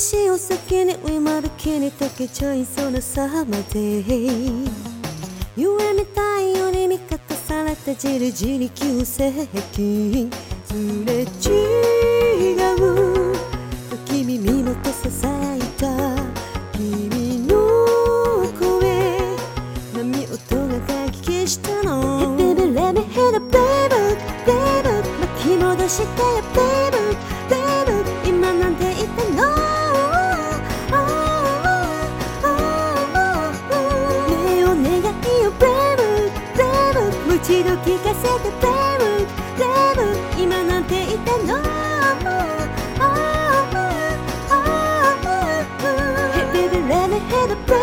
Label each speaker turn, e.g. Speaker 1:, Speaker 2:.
Speaker 1: しいお酒に今だけに溶けちゃいそうなさまで夢みたいように見方されたじりじり急接近すれ違う時耳元ささやいた君の声波音がかき消したの Hey baby let me hit a playbook playbook 巻き戻してよ playbook playbook 今なんて言ったのもう一度聞かせて Playbook Playbook 今なんて言ったの Hey baby let me hit the